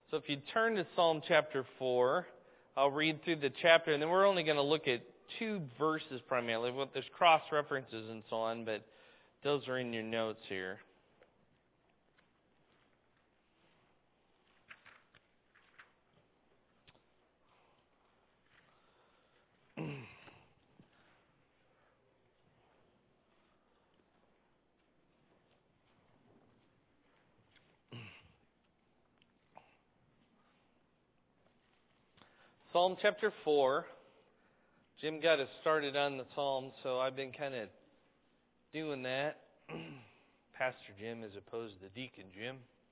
So if you turn to Psalm chapter 4, I'll read through the chapter, and then we're only going to look at 2 verses primarily. Well, there's cross references and so on, but those are in your notes here. Psalm chapter 4. Jim got us started on the Psalms, so I've been kind of doing that. Pastor Jim as opposed to Deacon Jim.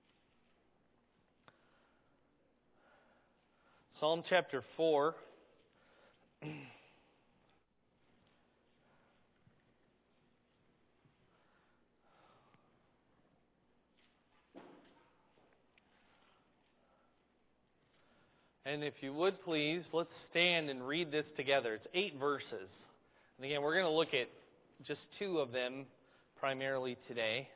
Psalm chapter 4. And if you would please, let's stand and read this together. It's 8 verses. And again, we're going to look at just 2 of them primarily today.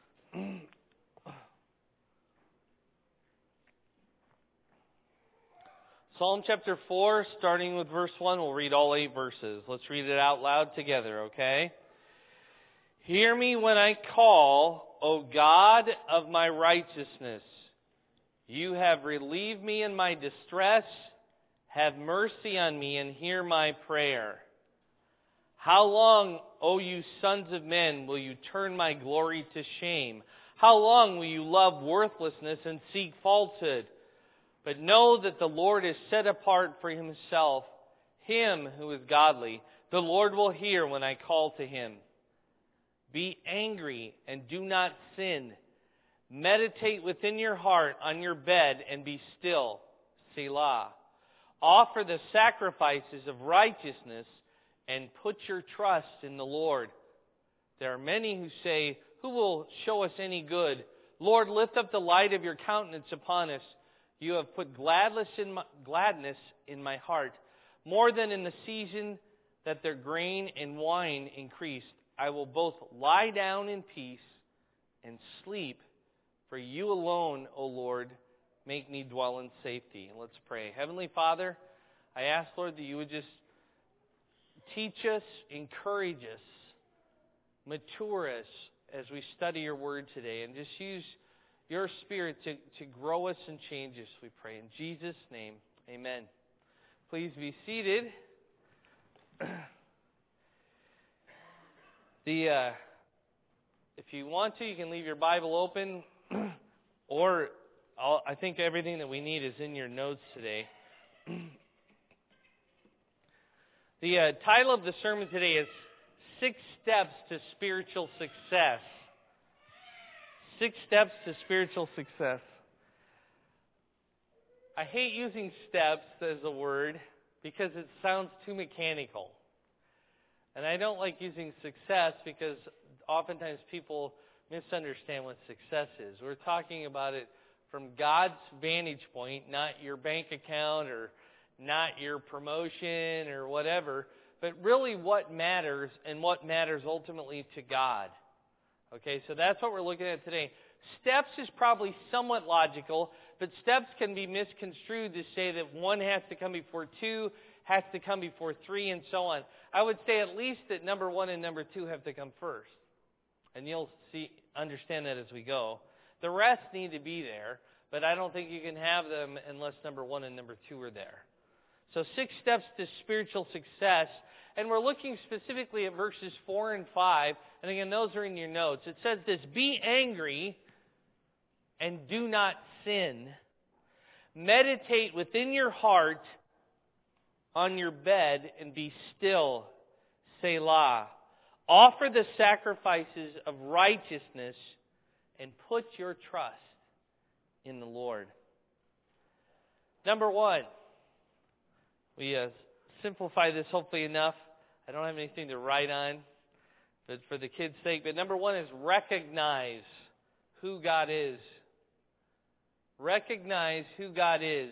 Psalm chapter 4, starting with verse 1, we'll read all 8 verses. Let's read it out loud together, okay? Hear me when I call, O God of my righteousness. You have relieved me in my distress. Have mercy on me and hear my prayer. How long, O you sons of men, will you turn my glory to shame? How long will you love worthlessness and seek falsehood? But know that the Lord is set apart for himself, him who is godly. The Lord will hear when I call to him. Be angry and do not sin. Meditate within your heart on your bed and be still. Selah. Offer the sacrifices of righteousness and put your trust in the Lord. There are many who say, who will show us any good? Lord, lift up the light of your countenance upon us. You have put gladness in my heart, more than in the season that their grain and wine increased. I will both lie down in peace and sleep. For you alone, O Lord, make me dwell in safety. Let's pray. Heavenly Father, I ask, Lord, that you would just teach us, encourage us, mature us as we study your word today, and just use your Spirit to grow us and change us, we pray. In Jesus' name, amen. Please be seated. If you want to, you can leave your Bible open. Or I think everything that we need is in your notes today. The title of the sermon today is 6 Steps to Spiritual Success. 6 Steps to Spiritual Success. I hate using steps as a word because it sounds too mechanical. And I don't like using success because oftentimes people misunderstand what success is. We're talking about it from God's vantage point, not your bank account or not your promotion or whatever, but really what matters and what matters ultimately to God. Okay, so that's what we're looking at today. Steps is probably somewhat logical, but steps can be misconstrued to say that 1 has to come before 2, has to come before 3, and so on. I would say at least that number 1 and number 2 have to come first. And you'll understand that as we go. The rest need to be there, but I don't think you can have them unless number 1 and number 2 are there. So 6 steps to spiritual success. And we're looking specifically at verses 4 and 5. And again, those are in your notes. It says this, be angry and do not sin. Meditate within your heart on your bed and be still. Selah. Offer the sacrifices of righteousness and put your trust in the Lord. Number 1, we simplify this hopefully enough. I don't have anything to write on, but for the kids' sake. But number 1 is recognize who God is. Recognize who God is.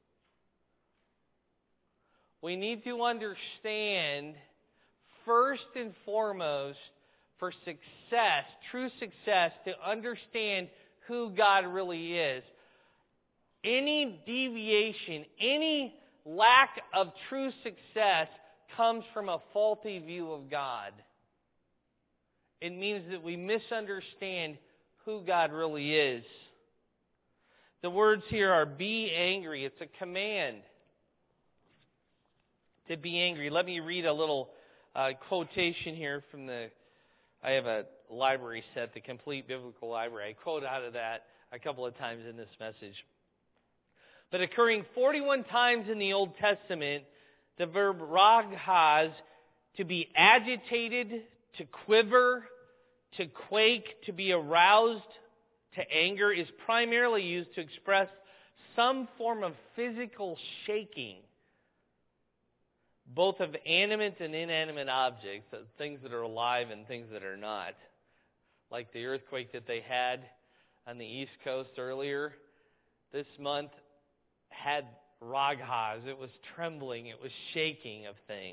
We need to understand, first and foremost, for success, true success, to understand who God really is. Any deviation, any lack of true success comes from a faulty view of God. It means that we misunderstand who God really is. The words here are be angry. It's a command to be angry. Let me read a little quotation here from I have a library set, the Complete Biblical Library. I quote out of that a couple of times in this message. But occurring 41 times in the Old Testament, the verb raghaz, to be agitated, to quiver, to quake, to be aroused to anger, is primarily used to express some form of physical shaking, both of animate and inanimate objects, things that are alive and things that are not. Like the earthquake that they had on the East Coast earlier this month had raghaz. It was trembling. It was shaking of things.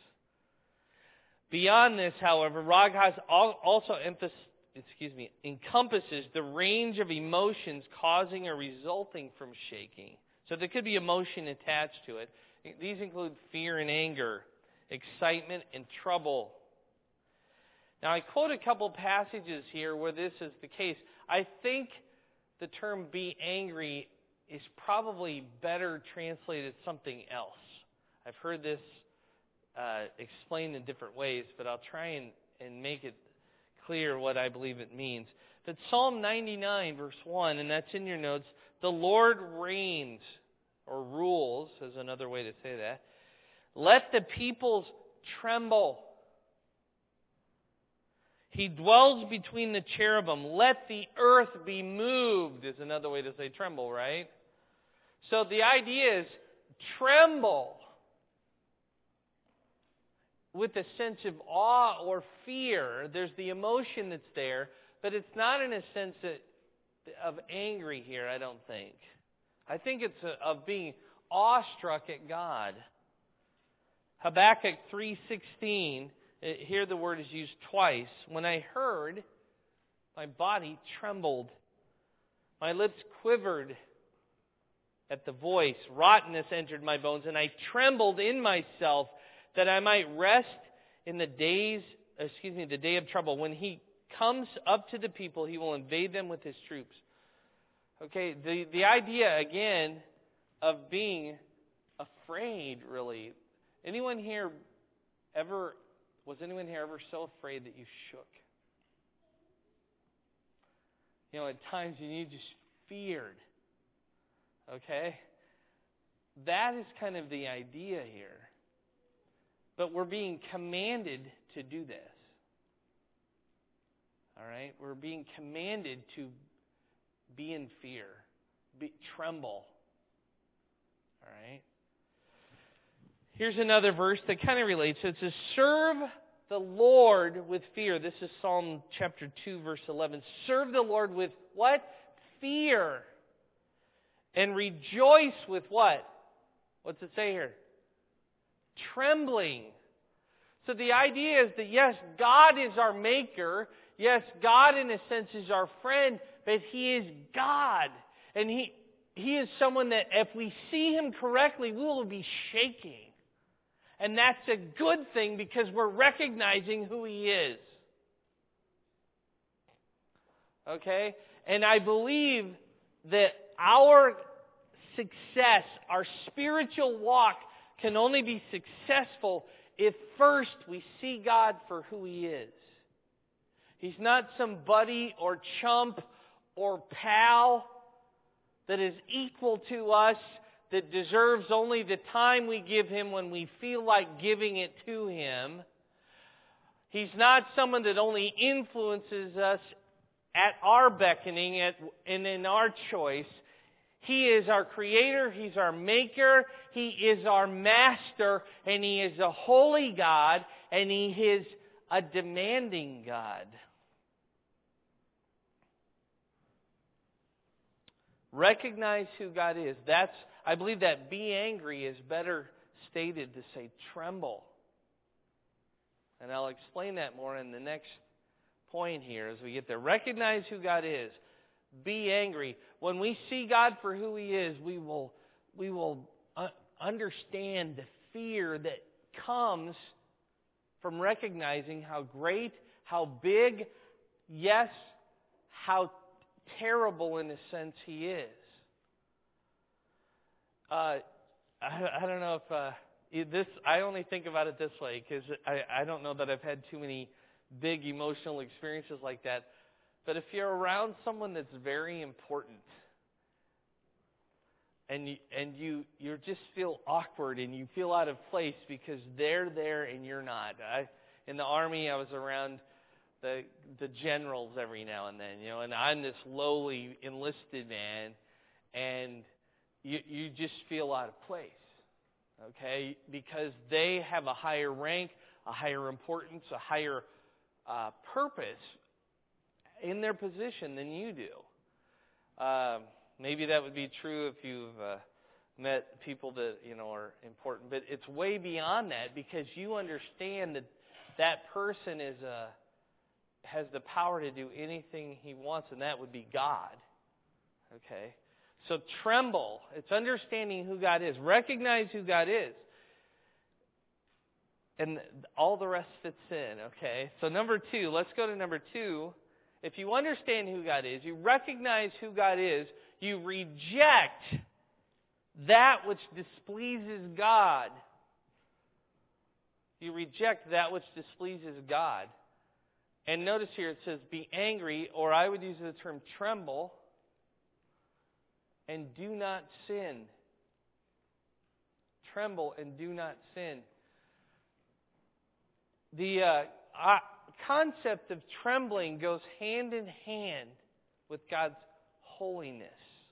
Beyond this, however, raghaz also encompasses the range of emotions causing or resulting from shaking. So there could be emotion attached to it. These include fear and anger, excitement and trouble. Now, I quote a couple passages here where this is the case. I think the term be angry is probably better translated as something else. I've heard this explained in different ways, but I'll try and make it clear what I believe it means. But Psalm 99, verse 1, and that's in your notes, the Lord reigns, or rules, is another way to say that. Let the peoples tremble. He dwells between the cherubim. Let the earth be moved, is another way to say tremble, right? So the idea is tremble with a sense of awe or fear. There's the emotion that's there, but it's not in a sense of angry here, I don't think. I think it's of being awestruck at God. Habakkuk 3:16, here the word is used twice. When I heard, my body trembled. My lips quivered at the voice. Rottenness entered my bones, and I trembled in myself that I might rest in the day of trouble. When he comes up to the people, he will invade them with his troops. Okay, the idea, again, of being afraid, really. Was anyone here ever so afraid that you shook? You know, at times you just feared. Okay? That is kind of the idea here. But we're being commanded to do this. All right? We're being commanded to be in fear. Tremble. All right? Here's another verse that kind of relates. It says, serve the Lord with fear. This is Psalm chapter 2, verse 11. Serve the Lord with what? Fear. And rejoice with what? What's it say here? Trembling. So the idea is that yes, God is our maker. Yes, God in a sense is our friend, but He is God. And He is someone that if we see Him correctly, we will be shaking. And that's a good thing because we're recognizing who He is. Okay? And I believe that our success, our spiritual walk, can only be successful if first we see God for who He is. He's not some buddy or chump or pal that is equal to us, that deserves only the time we give Him when we feel like giving it to Him. He's not someone that only influences us at our beckoning and in our choice. He is our Creator, He's our Maker, He is our Master, and He is a holy God, and He is a demanding God. Recognize who God is. I believe that be angry is better stated to say tremble. And I'll explain that more in the next point here as we get there. Recognize who God is. Be angry. when we see God for who He is, we will understand the fear that comes from recognizing how great, how big, yes, how terrible in a sense He is. I don't know if I only think about it this way because I don't know that I've had too many big emotional experiences like that. But if you're around someone that's very important, and you just feel awkward and you feel out of place because they're there and you're not. In the Army, I was around the generals every now and then, and I'm this lowly enlisted man, and you just feel out of place, okay? Because they have a higher rank, a higher importance, a higher purpose in their position than you do. Maybe that would be true if you've met people that are important, but it's way beyond that because you understand that person has the power to do anything he wants, and that would be God. Okay? So tremble. It's understanding who God is. Recognize who God is. And all the rest fits in, okay? So number 2, let's go to number 2. If you understand who God is, you recognize who God is, you reject that which displeases God. You reject that which displeases God. And notice here it says, be angry, or I would use the term tremble, and do not sin. Tremble and do not sin. The concept of trembling goes hand in hand with God's holiness.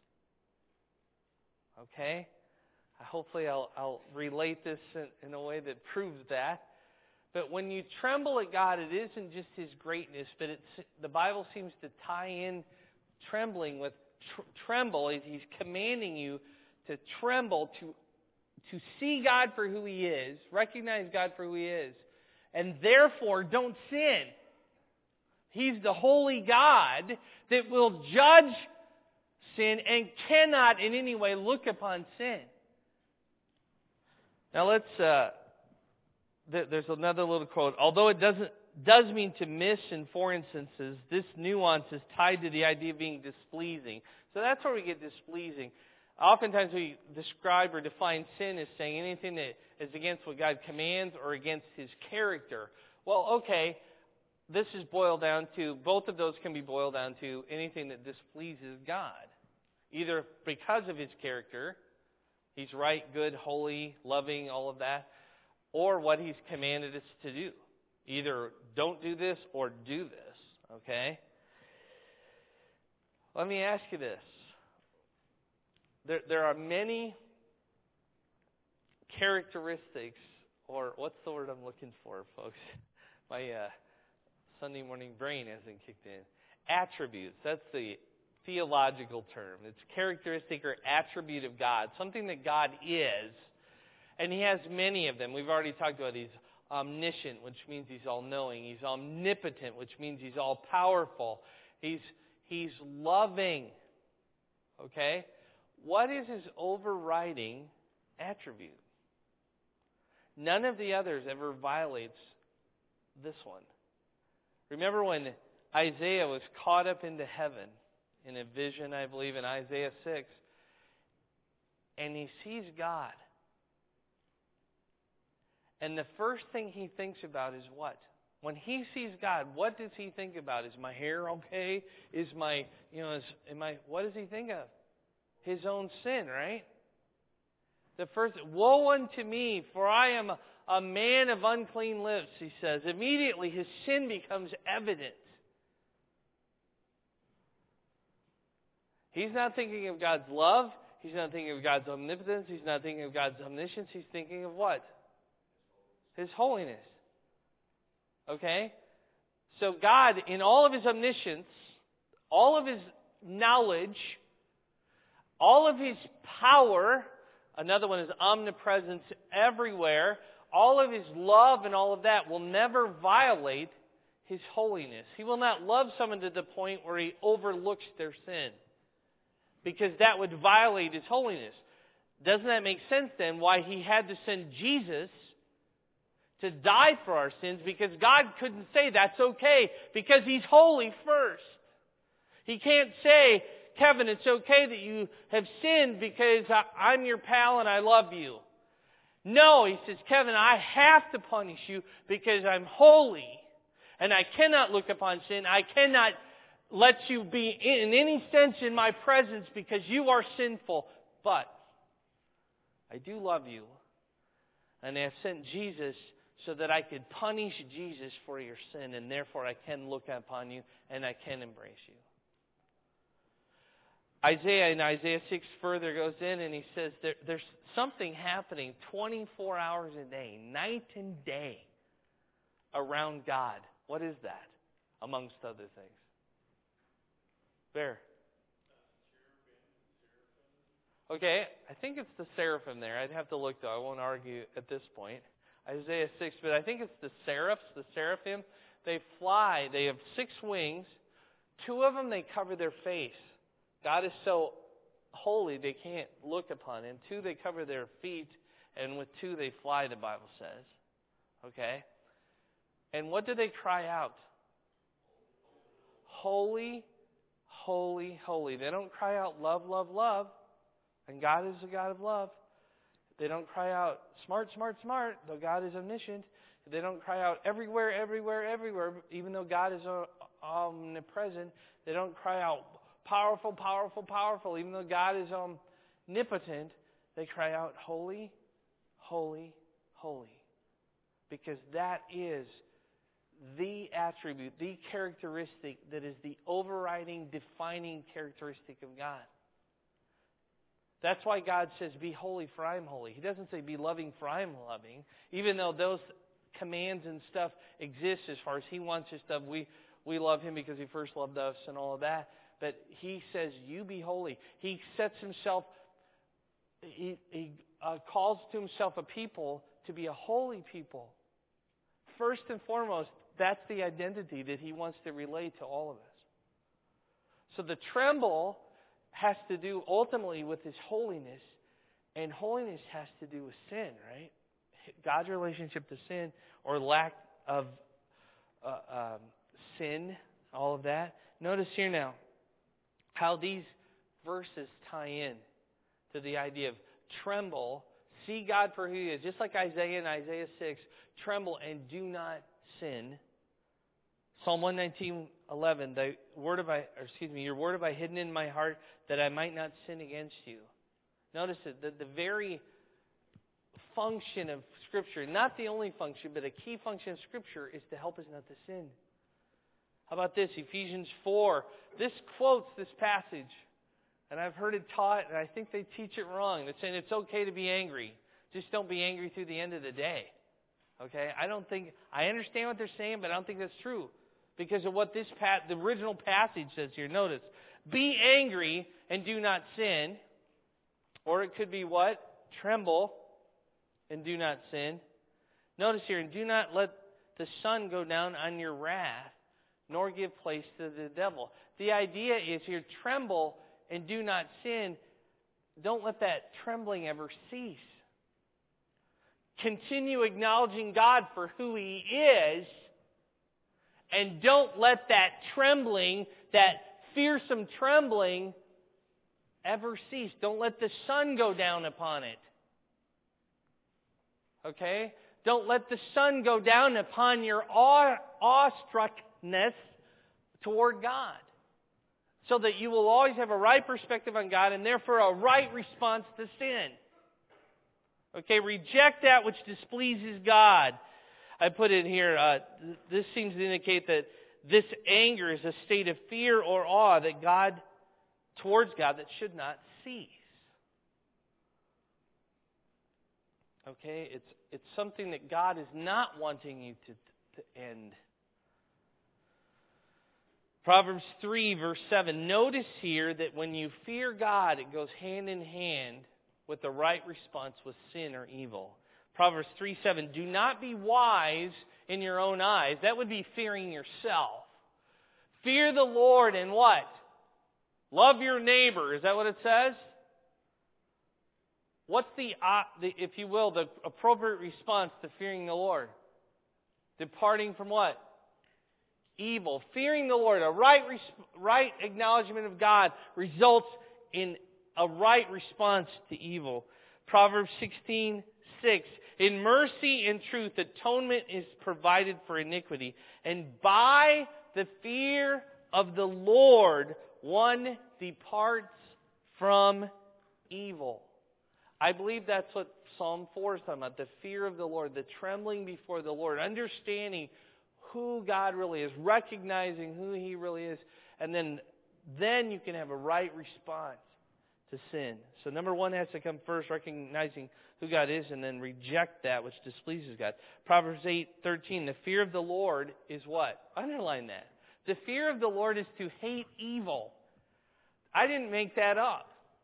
Okay? Hopefully I'll relate this in a way that proves that. But when you tremble at God, it isn't just His greatness, but the Bible seems to tie in trembling with tremble. He's commanding you to tremble, to see God for who He is, recognize God for who He is, and therefore don't sin. He's the holy God that will judge sin and cannot in any way look upon sin. Now there's another little quote. Although it does mean to miss in 4 instances, this nuance is tied to the idea of being displeasing. So that's where we get displeasing. Oftentimes we describe or define sin as saying anything that is against what God commands or against His character. Well, okay, this is boiled down to, both of those can be boiled down to anything that displeases God. Either because of His character, He's right, good, holy, loving, all of that, or what He's commanded us to do. Either don't do this or do this, okay? Let me ask you this. There are many characteristics, or what's the word I'm looking for, folks? My Sunday morning brain hasn't kicked in. Attributes, that's the theological term. It's characteristic or attribute of God, something that God is, and He has many of them. We've already talked about He's omniscient, which means He's all-knowing. He's omnipotent, which means He's all-powerful. He's loving, okay? What is His overriding attribute? None of the others ever violates this one. Remember when Isaiah was caught up into heaven in a vision, I believe, in Isaiah 6, and he sees God. And the first thing he thinks about is what? When he sees God, what does he think about? Is my hair okay? What does he think of? His own sin, right? The first, woe unto me, for I am a man of unclean lips, he says. Immediately his sin becomes evident. He's not thinking of God's love. He's not thinking of God's omnipotence. He's not thinking of God's omniscience. He's thinking of what? His holiness. Okay? So God, in all of His omniscience, all of His knowledge, all of His power, another one is omnipresence everywhere, all of His love and all of that will never violate His holiness. He will not love someone to the point where He overlooks their sin. because that would violate His holiness. Doesn't that make sense then why He had to send Jesus to die for our sins? Because God couldn't say that's okay because He's holy first. He can't say, Kevin, it's okay that you have sinned because I'm your pal and I love you. No, He says, Kevin, I have to punish you because I'm holy and I cannot look upon sin. I cannot let you be in any sense in my presence because you are sinful. But I do love you, and I have sent Jesus so that I could punish Jesus for your sin, and therefore I can look upon you and I can embrace you. Isaiah in Isaiah 6 further goes in and he says there's something happening 24 hours a day, night and day, around God. What is that, amongst other things? Bear. Okay, I think it's the seraphim there. I'd have to look, though. I won't argue at this point. Isaiah 6, but I think it's the seraphs, the seraphim. They fly. They have 6 wings. 2 of them, they cover their face. God is so holy, they can't look upon Him. 2, they cover their feet. And with 2, they fly, the Bible says. Okay? And what do they cry out? Holy, holy, holy. They don't cry out love, love, love. And God is a God of love. They don't cry out smart, smart, smart, though God is omniscient. They don't cry out everywhere, everywhere, everywhere, even though God is omnipresent. They don't cry out powerful, powerful, powerful, even though God is omnipotent. They cry out holy, holy, holy. Because that is the attribute, the characteristic that is the overriding, defining characteristic of God. That's why God says, be holy for I'm holy. He doesn't say be loving for I'm loving. Even though those commands and stuff exist as far as He wants His stuff, we love Him because He first loved us and all of that. But He says, you be holy. He sets Himself, He calls to Himself a people to be a holy people. First and foremost, that's the identity that He wants to relay to all of us. So the tremble has to do ultimately with His holiness, and holiness has to do with sin, right? God's relationship to sin or lack of sin, all of that. Notice here now how these verses tie in to the idea of tremble, see God for who He is. Just like Isaiah in Isaiah 6, tremble and do not sin. Psalm 119:11, your word have I hidden in my heart that I might not sin against you. Notice that the very function of Scripture, not the only function, but a key function of Scripture is to help us not to sin. How about this? Ephesians 4. This quotes this passage. And I've heard it taught, and I think they teach it wrong. They're saying it's okay to be angry. Just don't be angry through the end of the day. Okay? I understand what they're saying, but I don't think that's true. Because of what the original passage says here. Notice, be angry and do not sin. Or it could be what? Tremble and do not sin. Notice here, and do not let the sun go down on your wrath, nor give place to the devil. The idea is here, tremble and do not sin. Don't let that trembling ever cease. Continue acknowledging God for who He is. And don't let that trembling, that fearsome trembling, ever cease. Don't let the sun go down upon it. Okay? Don't let the sun go down upon your awestruckness toward God. So that you will always have a right perspective on God and therefore a right response to sin. Okay, reject that which displeases God. I put in here, this seems to indicate that this anger is a state of fear or awe towards God that should not cease. Okay, it's something that God is not wanting you to end. Proverbs 3 verse 7. Notice here that when you fear God, it goes hand in hand with the right response with sin or evil. Proverbs 3:7, do not be wise in your own eyes. That would be fearing yourself. Fear the Lord and what? Love your neighbor. Is that what it says? What's the if you will, the appropriate response to fearing the Lord? Departing from what? Evil. Fearing the Lord, a right acknowledgement of God results in a right response to evil. Proverbs 16:6. In mercy and truth, atonement is provided for iniquity. And by the fear of the Lord, one departs from evil. I believe that's what Psalm 4 is talking about. The fear of the Lord, the trembling before the Lord, understanding who God really is, recognizing who He really is, and then you can have a right response to sin. So number one has to come first, recognizing who God is, and then reject that which displeases God. Proverbs 8:13, the fear of the Lord is what? Underline that. The fear of the Lord is to hate evil. I didn't make that up.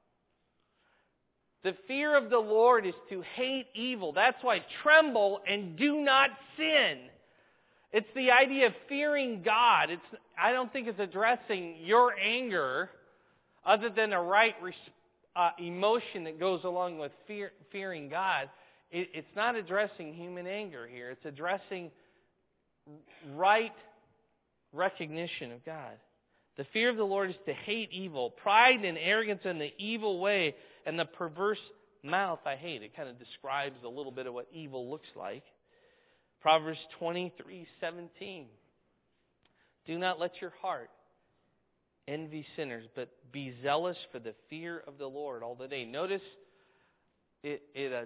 The fear of the Lord is to hate evil. That's why tremble and do not sin. It's the idea of fearing God. I don't think it's addressing your anger other than a right emotion that goes along with fearing God. It's not addressing human anger here. It's addressing right recognition of God. The fear of the Lord is to hate evil. Pride and arrogance and the evil way and the perverse mouth I hate. It kind of describes a little bit of what evil looks like. Proverbs 23:17. Do not let your heart envy sinners, but be zealous for the fear of the Lord all the day. Notice it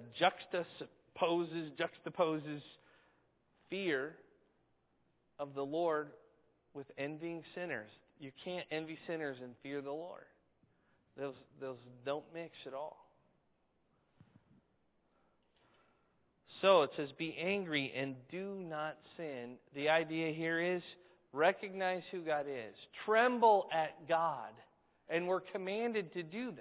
juxtaposes fear of the Lord with envying sinners. You can't envy sinners and fear the Lord. Those don't mix at all. So it says, be angry and do not sin. The idea here is recognize who God is. Tremble at God. And we're commanded to do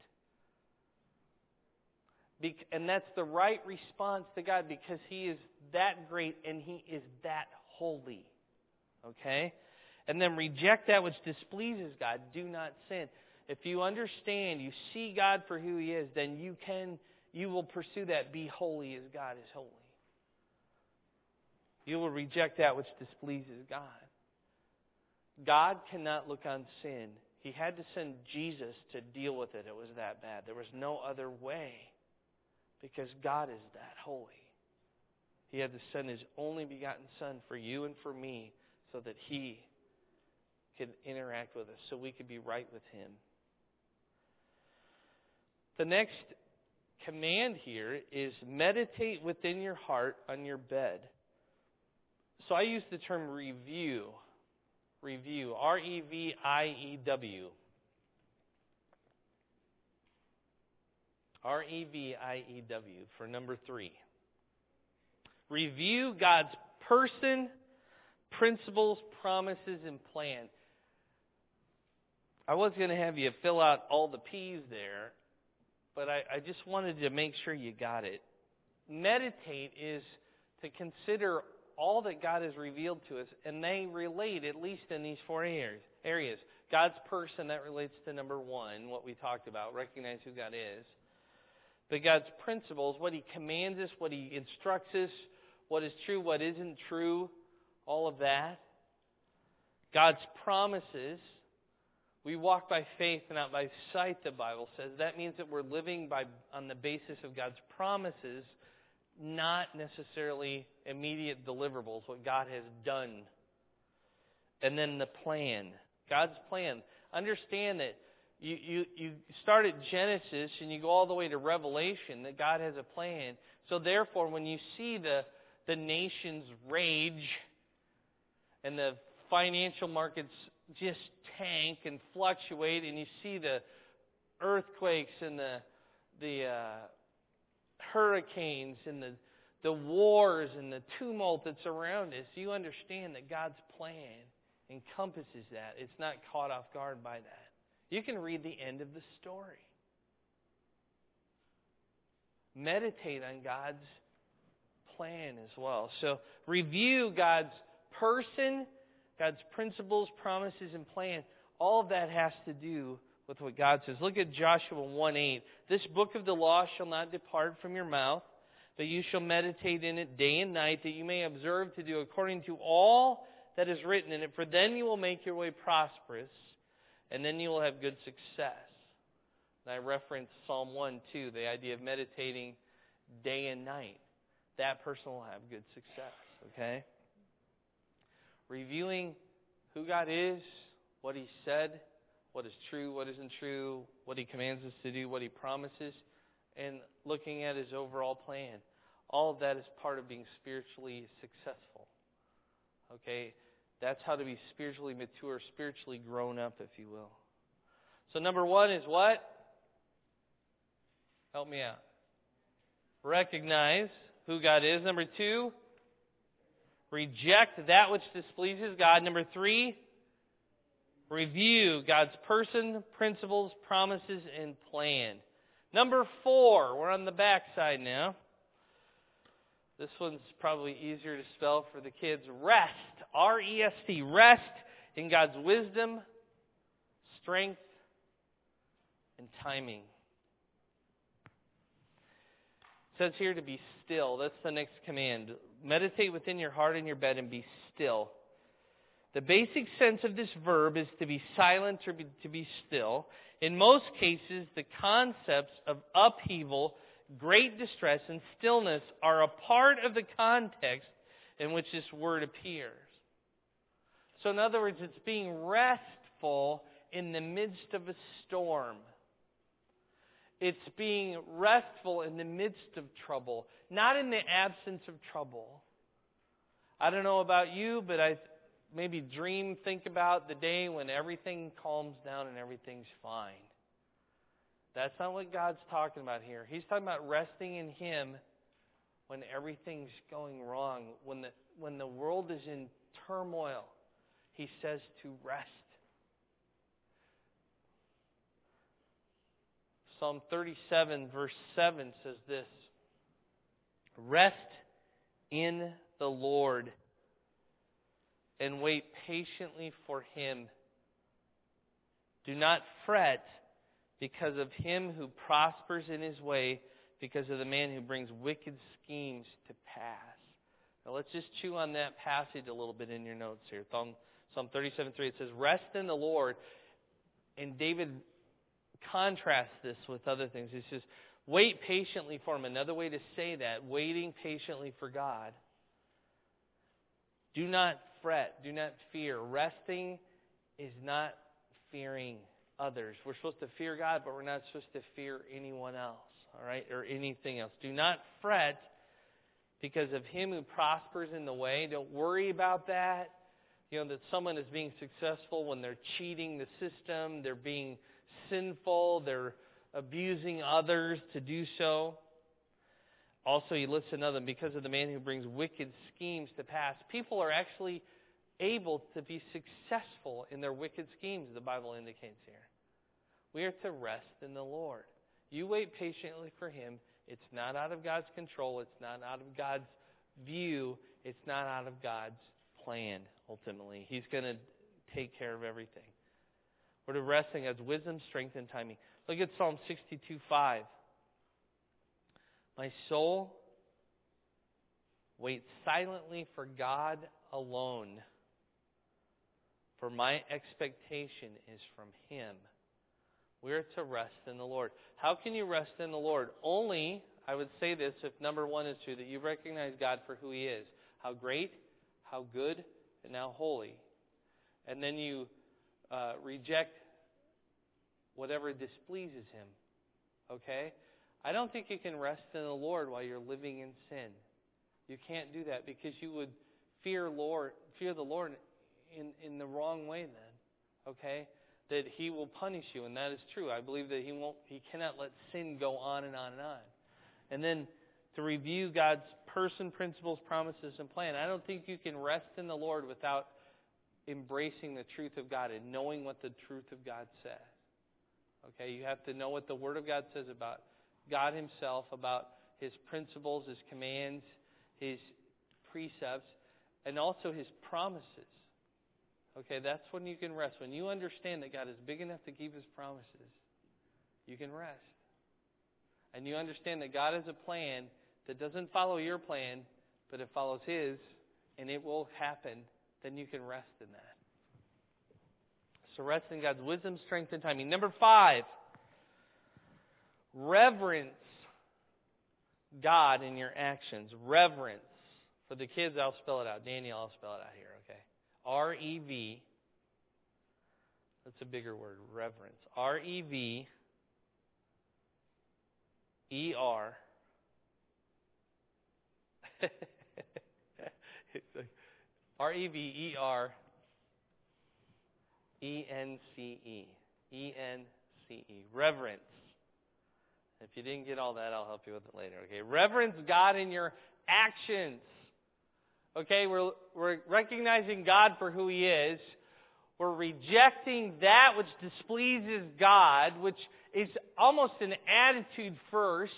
that. And that's the right response to God because He is that great and He is that holy. Okay? And then reject that which displeases God. Do not sin. If you understand, you see God for who He is, then you will pursue that. Be holy as God is holy. You will reject that which displeases God. God cannot look on sin. He had to send Jesus to deal with it. It was that bad. There was no other way because God is that holy. He had to send His only begotten Son for you and for me so that He could interact with us, so we could be right with Him. The next command here is meditate within your heart on your bed. So I use the term review. Review. R-E-V-I-E-W. R-E-V-I-E-W for number 3. Review God's person, principles, promises, and plan. I was going to have you fill out all the P's there, but I just wanted to make sure you got it. Meditate is to consider all that God has revealed to us, and they relate at least in these 4 areas. God's person, that relates to number 1, what we talked about, recognize who God is. But God's principles, what He commands us, what He instructs us, what is true, what isn't true, all of that. God's promises. We walk by faith and not by sight, the Bible says. That means that we're living on the basis of God's promises, not necessarily immediate deliverables, what God has done. And then the plan. God's plan. Understand that you start at Genesis and you go all the way to Revelation, that God has a plan. So therefore, when you see the nations rage and the financial markets just tank and fluctuate, and you see the earthquakes and the hurricanes and the wars and the tumult that's around us, you understand that God's plan encompasses that. It's not caught off guard by that. You can read the end of the story. Meditate on God's plan as well. So review God's person, God's principles, promises, and plan. All of that has to do with what God says. Look at Joshua 1:8. This book of the law shall not depart from your mouth, but you shall meditate in it day and night, that you may observe to do according to all that is written in it. For then you will make your way prosperous, and then you will have good success. And I referenced Psalm 1:2, the idea of meditating day and night. That person will have good success, okay? Reviewing who God is, what He said, what is true, what isn't true, what He commands us to do, what He promises, and looking at His overall plan. All of that is part of being spiritually successful. Okay? That's how to be spiritually mature, spiritually grown up, if you will. So number one is what? Help me out. Recognize who God is. Number two, reject that which displeases God. Number three, review God's person, principles, promises, and plan. Number four, we're on the back side now. This one's probably easier to spell for the kids. Rest, R-E-S-T, rest in God's wisdom, strength, and timing. It says here to be still. That's the next command. Meditate within your heart in your bed and be still. The basic sense of this verb is to be silent or to be still. In most cases, the concepts of upheaval, great distress, and stillness are a part of the context in which this word appears. So in other words, it's being restful in the midst of a storm. It's being restful in the midst of trouble, not in the absence of trouble. I don't know about you, but I maybe think about the day when everything calms down and everything's fine. That's not what God's talking about here. He's talking about resting in Him when everything's going wrong, when the world is in turmoil. He says to rest. Psalm 37 verse 7 says this: Rest in the Lord and wait patiently for Him. Do not fret because of him who prospers in his way, because of the man who brings wicked schemes to pass. Now let's just chew on that passage a little bit in your notes here. Psalm 37:3, it says, Rest in the Lord. And David contrasts this with other things. He says, wait patiently for Him. Another way to say that, waiting patiently for God. Do not fret. Do not fear. Resting is not fearing others. We're supposed to fear God, but we're not supposed to fear anyone else, all right, or anything else. Do not fret because of him who prospers in the way. Don't worry about that. You know, that someone is being successful when they're cheating the system, they're being sinful, they're abusing others to do so. Also, he lists another, because of the man who brings wicked schemes to pass. People are actually able to be successful in their wicked schemes, the Bible indicates here. We are to rest in the Lord. You wait patiently for Him. It's not out of God's control. It's not out of God's view. It's not out of God's plan, ultimately. He's going to take care of everything. We're to rest in God's wisdom, strength, and timing. Look at Psalm 62:5. My soul waits silently for God alone, for my expectation is from Him. We're to rest in the Lord. How can you rest in the Lord? Only, I would say this, if number one is true, that you recognize God for who He is. How great, how good, and how holy. And then you reject whatever displeases Him. Okay? I don't think you can rest in the Lord while you're living in sin. You can't do that because you would fear the Lord in the wrong way then. Okay? That He will punish you, and that is true. I believe that He cannot let sin go on and on and on. And then to review God's person, principles, promises, and plan. I don't think you can rest in the Lord without embracing the truth of God and knowing what the truth of God says. Okay? You have to know what the Word of God says about God Himself, about His principles, His commands, His precepts, and also His promises. Okay, that's when you can rest. When you understand that God is big enough to keep His promises, you can rest. And you understand that God has a plan that doesn't follow your plan, but it follows His, and it will happen, then you can rest in that. So rest in God's wisdom, strength, and timing. Number 5, reverence God in your actions. Reverence. For the kids, I'll spell it out. Daniel, I'll spell it out here, okay? R-E-V. That's a bigger word, reverence. R-E-V-E-R. R-E-V-E-R-E-N-C-E. E-N-C-E. Reverence. If you didn't get all that, I'll help you with it later, okay? Reverence God in your actions. Okay, we're recognizing God for who He is. We're rejecting that which displeases God, which is almost an attitude first.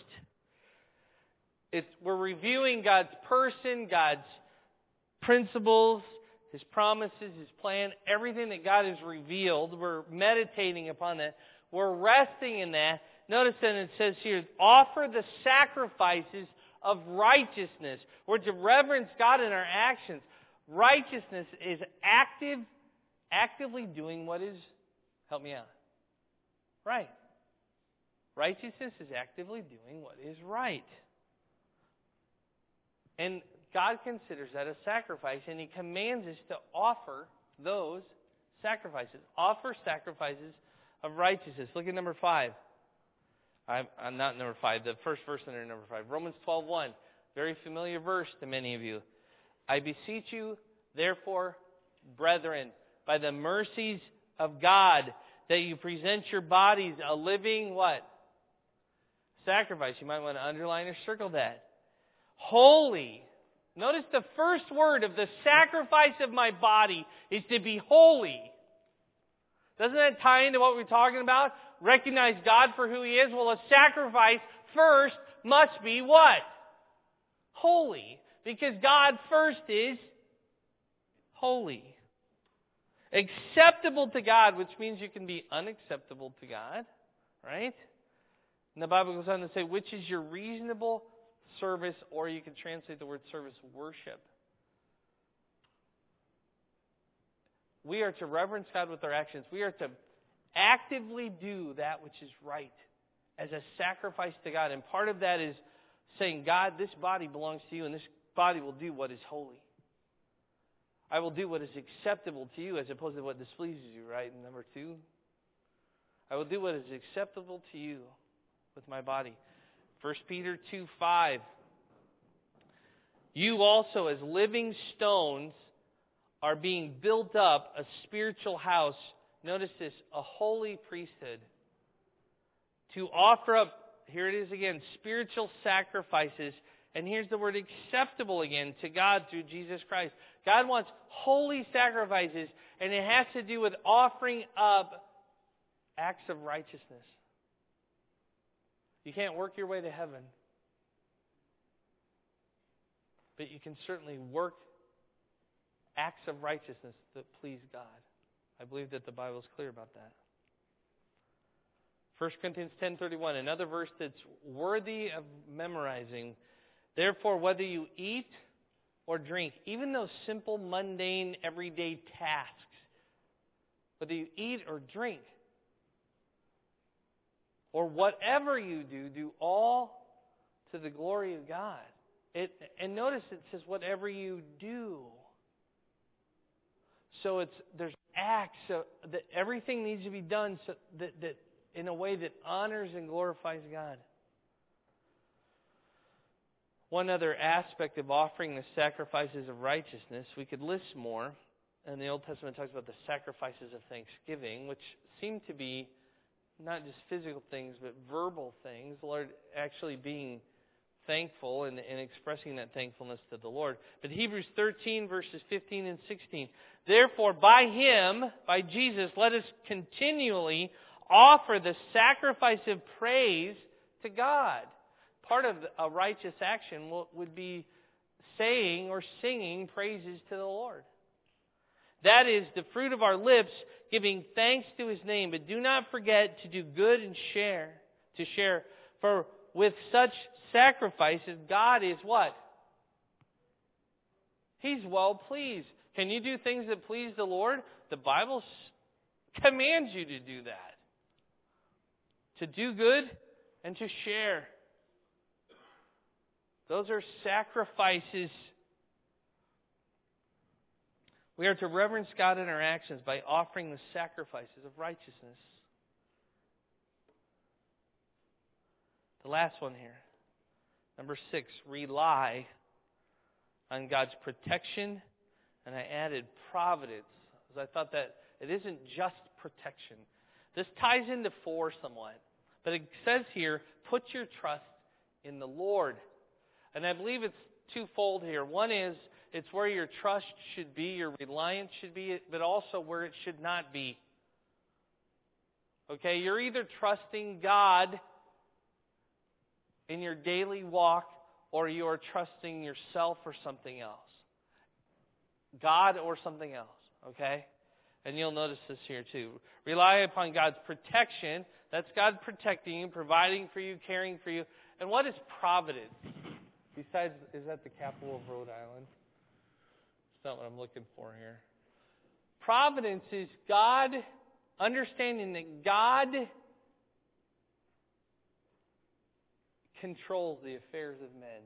We're reviewing God's person, God's principles, His promises, His plan, everything that God has revealed. We're meditating upon that. We're resting in that. Notice then it says here, offer the sacrifices of righteousness. We're to reverence God in our actions. Righteousness is actively doing what is, help me out, right. Righteousness is actively doing what is right. And God considers that a sacrifice, and He commands us to offer those sacrifices. Offer sacrifices of righteousness. Look at number 5. I'm not number 5, the first verse under number 5. Romans 12:1, very familiar verse to many of you. I beseech you, therefore, brethren, by the mercies of God, that you present your bodies a living, what? Sacrifice. You might want to underline or circle that. Holy. Notice the first word of the sacrifice of my body is to be holy. Doesn't that tie into what we're talking about? Recognize God for who He is. Well, a sacrifice first must be what? Holy. Because God first is holy. Acceptable to God, which means you can be unacceptable to God. Right? And the Bible goes on to say, which is your reasonable service, or you can translate the word service, worship. We are to reverence God with our actions. We are to actively do that which is right as a sacrifice to God. And part of that is saying, God, this body belongs to you, and this body will do what is holy. I will do what is acceptable to you as opposed to what displeases you, right? And number 2, I will do what is acceptable to you with my body. 1 Peter 2:5. You also, as living stones, are being built up a spiritual house. Notice this, a holy priesthood. To offer up, here it is again, spiritual sacrifices. And here's the word acceptable again, to God through Jesus Christ. God wants holy sacrifices, and it has to do with offering up acts of righteousness. You can't work your way to heaven, but you can certainly work acts of righteousness that please God. I believe that the Bible is clear about that. 1 Corinthians 10:31, another verse that's worthy of memorizing. Therefore, whether you eat or drink, even those simple, mundane, everyday tasks, whether you eat or drink, or whatever you do, do all to the glory of God. And notice it says whatever you do. So there's acts, so that everything needs to be done so that in a way that honors and glorifies God. One other aspect of offering the sacrifices of righteousness, we could list more, and the Old Testament talks about the sacrifices of thanksgiving, which seem to be not just physical things, but verbal things. The Lord actually being thankful and expressing that thankfulness to the Lord. But Hebrews 13, verses 15 and 16. Therefore, by Him, by Jesus, let us continually offer the sacrifice of praise to God. Part of a righteous action would be saying or singing praises to the Lord. That is the fruit of our lips, giving thanks to His name. But do not forget to do good and share. For with such sacrifices, God is what? He's well pleased. Can you do things that please the Lord? The Bible commands you to do that. To do good and to share. Those are sacrifices. We are to reverence God in our actions by offering the sacrifices of righteousness. The last one here. Number 6, rely on God's protection. And I added providence, because I thought that it isn't just protection. This ties into 4 somewhat. But it says here, put your trust in the Lord. And I believe it's twofold here. One is, it's where your trust should be, your reliance should be, but also where it should not be. Okay, you're either trusting God in your daily walk, or you are trusting yourself or something else. God or something else, okay? And you'll notice this here too. Rely upon God's protection. That's God protecting you, providing for you, caring for you. And what is providence? Besides, is that the capital of Rhode Island? It's not what I'm looking for here. Providence is God, understanding that God controls the affairs of men.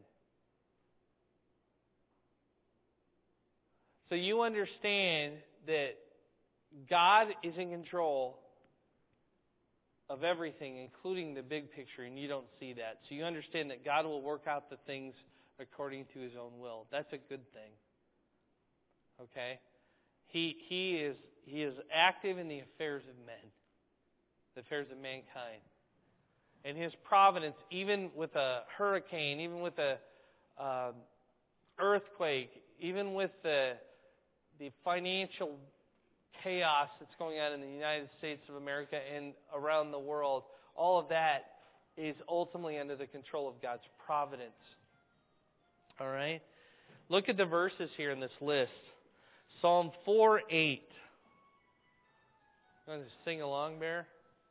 So you understand that God is in control of everything, including the big picture, and you don't see that. So you understand that God will work out the things according to His own will. That's a good thing. Okay? He is active in the affairs of men, the affairs of mankind. And His providence, even with a hurricane, even with a earthquake, even with the financial chaos that's going on in the United States of America and around the world, all of that is ultimately under the control of God's providence. All right? Look at the verses here in this list. Psalm 4:8. You want to sing along, Bear?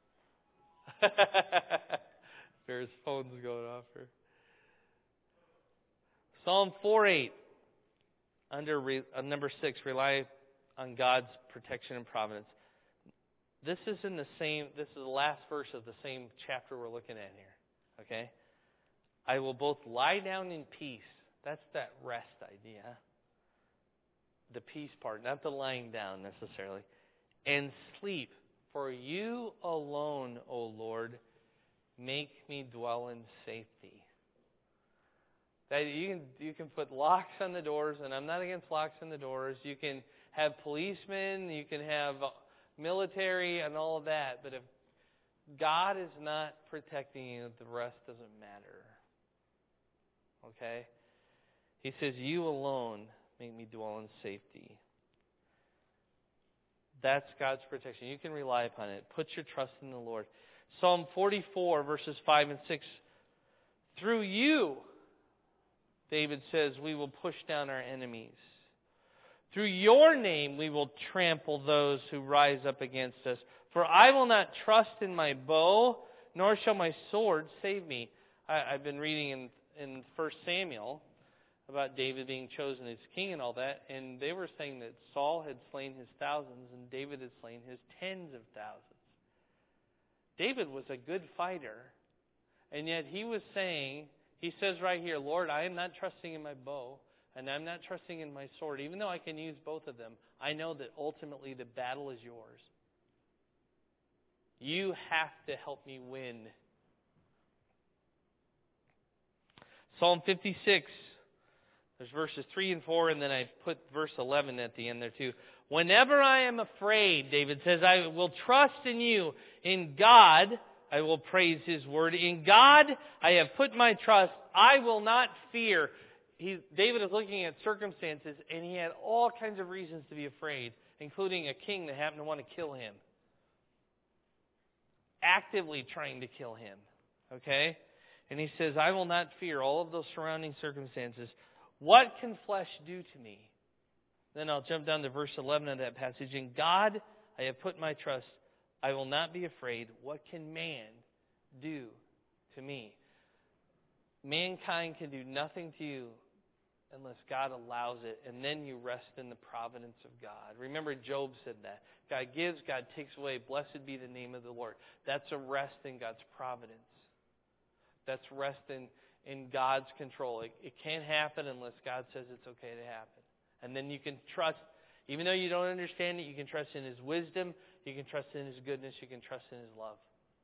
Bear's phone's going off here. Psalm 4:8. Under number 6, rely on God's protection and providence. This is the last verse of the same chapter we're looking at here. Okay? I will both lie down in peace. That's that rest idea. The peace part, not the lying down necessarily. And sleep. For you alone, O Lord, make me dwell in safety. That you can put locks on the doors, and I'm not against locks on the doors. You can have policemen, you can have military and all of that. But if God is not protecting you, the rest doesn't matter. Okay? He says, you alone make me dwell in safety. That's God's protection. You can rely upon it. Put your trust in the Lord. Psalm 44, verses 5 and 6. Through you, David says, we will push down our enemies. Through your name we will trample those who rise up against us. For I will not trust in my bow, nor shall my sword save me. I've been reading in 1 Samuel about David being chosen as king and all that, and they were saying that Saul had slain his thousands and David had slain his tens of thousands. David was a good fighter, and yet he was saying, he says right here, Lord, I am not trusting in my bow, and I'm not trusting in my sword. Even though I can use both of them, I know that ultimately the battle is yours. You have to help me win. Psalm 56, there's verses 3 and 4, and then I put verse 11 at the end there too. Whenever I am afraid, David says, I will trust in you. In God, I will praise His word. In God, I have put my trust. I will not fear. David is looking at circumstances, and he had all kinds of reasons to be afraid, including a king that happened to want to kill him. Actively trying to kill him. Okay? And he says, I will not fear all of those surrounding circumstances. What can flesh do to me? Then I'll jump down to verse 11 of that passage. In God I have put my trust. I will not be afraid. What can man do to me? Mankind can do nothing to you unless God allows it. And then you rest in the providence of God. Remember, Job said that. God gives, God takes away. Blessed be the name of the Lord. That's a rest in God's providence. That's rest in God's control. It can't happen unless God says it's okay to happen. And then you can trust, even though you don't understand it, you can trust in His wisdom, you can trust in His goodness, you can trust in His love.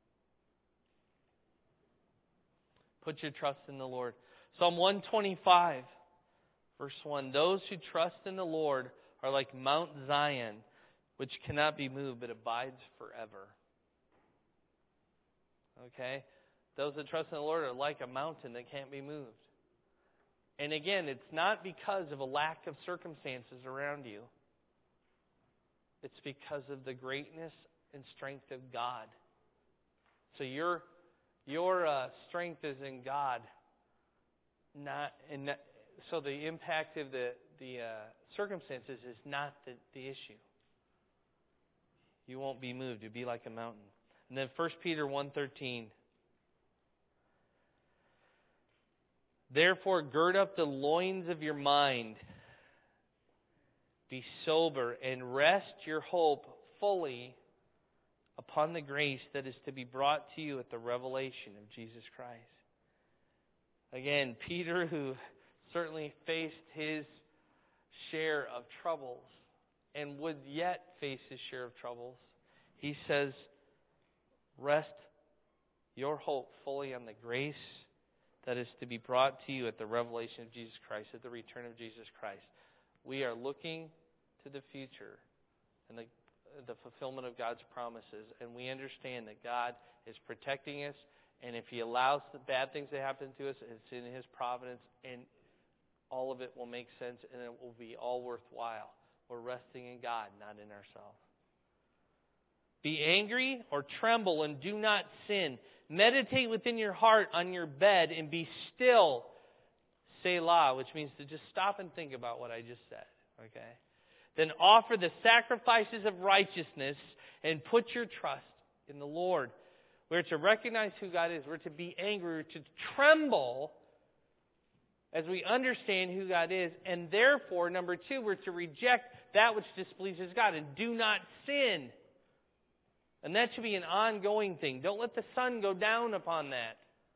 Put your trust in the Lord. Psalm 125, verse 1. Those who trust in the Lord are like Mount Zion, which cannot be moved but abides forever. Okay? Those that trust in the Lord are like a mountain that can't be moved. And again, it's not because of a lack of circumstances around you. It's because of the greatness and strength of God. So your strength is in God, so the impact of the circumstances is not the issue. You won't be moved. You'll be like a mountain. And then 1 Peter 1:13. Therefore, gird up the loins of your mind. Be sober and rest your hope fully upon the grace that is to be brought to you at the revelation of Jesus Christ. Again, Peter, who certainly faced his share of troubles and would yet face his share of troubles, he says, rest your hope fully on the grace that is to be brought to you at the revelation of Jesus Christ, at the return of Jesus Christ. We are looking to the future and the fulfillment of God's promises, and we understand that God is protecting us, and if He allows the bad things to happen to us, it's in His providence, and all of it will make sense, and it will be all worthwhile. We're resting in God, not in ourselves. Be angry or tremble and do not sin. Meditate within your heart on your bed and be still. Selah, which means to just stop and think about what I just said. Okay? Then offer the sacrifices of righteousness and put your trust in the Lord. We're to recognize who God is. We're to be angry. We're to tremble as we understand who God is. And therefore, number 2, we're to reject that which displeases God and do not sin. And that should be an ongoing thing. Don't let the sun go down upon that.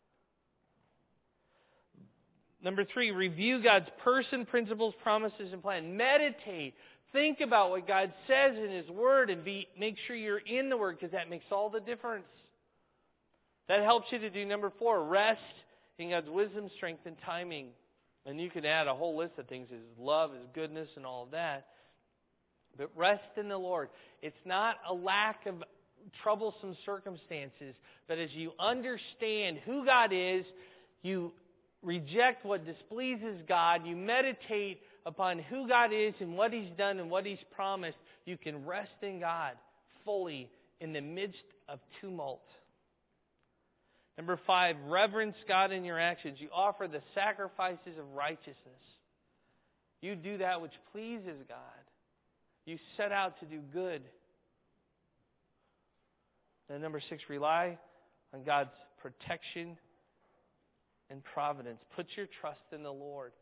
Number 3, review God's person, principles, promises, and plan. Meditate. Think about what God says in His Word and make sure you're in the Word, because that makes all the difference. That helps you to do number 4, rest in God's wisdom, strength, and timing. And you can add a whole list of things, His love, His goodness, and all of that. But rest in the Lord. It's not a lack of troublesome circumstances, but as you understand who God is, you reject what displeases God, you meditate upon who God is and what He's done and what He's promised, you can rest in God fully in the midst of tumult. Number 5, reverence God in your actions. You offer the sacrifices of righteousness. You do that which pleases God. You set out to do good. And number 6, rely on God's protection and providence. Put your trust in the Lord.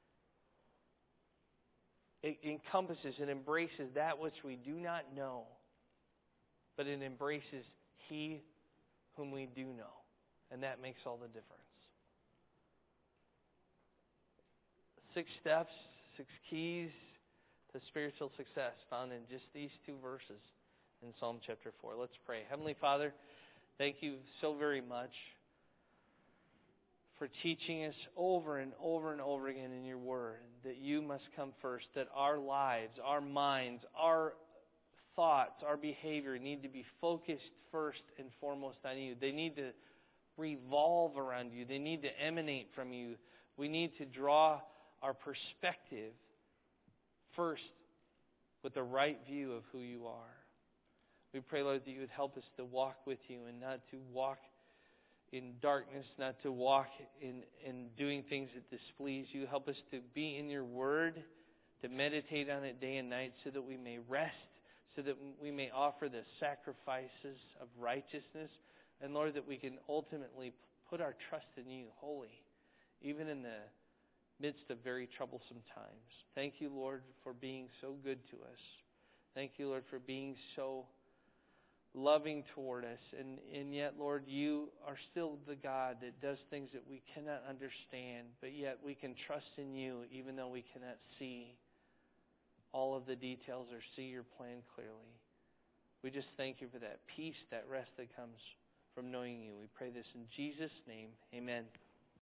It encompasses and embraces that which we do not know, but it embraces He whom we do know. And that makes all the difference. 6 steps, 6 keys to spiritual success found in just these 2 verses in Psalm chapter 4. Let's pray. Heavenly Father, thank You so very much for teaching us over and over and over again in Your Word that You must come first, that our lives, our minds, our thoughts, our behavior need to be focused first and foremost on You. They need to revolve around You. They need to emanate from You. We need to draw our perspective first with the right view of who You are. We pray, Lord, that You would help us to walk with You and not to walk in darkness, not to walk in doing things that displease You. Help us to be in Your Word to meditate on it day and night so that we may rest, so that we may offer the sacrifices of righteousness. And Lord, that we can ultimately put our trust in You wholly, even in the midst of very troublesome times. Thank You, Lord, for being so good to us. Thank You, Lord, for being so loving toward us. And yet, Lord, You are still the God that does things that we cannot understand, but yet we can trust in You even though we cannot see all of the details or see Your plan clearly. We just thank You for that peace, that rest that comes from knowing You. We pray this in Jesus' name. Amen.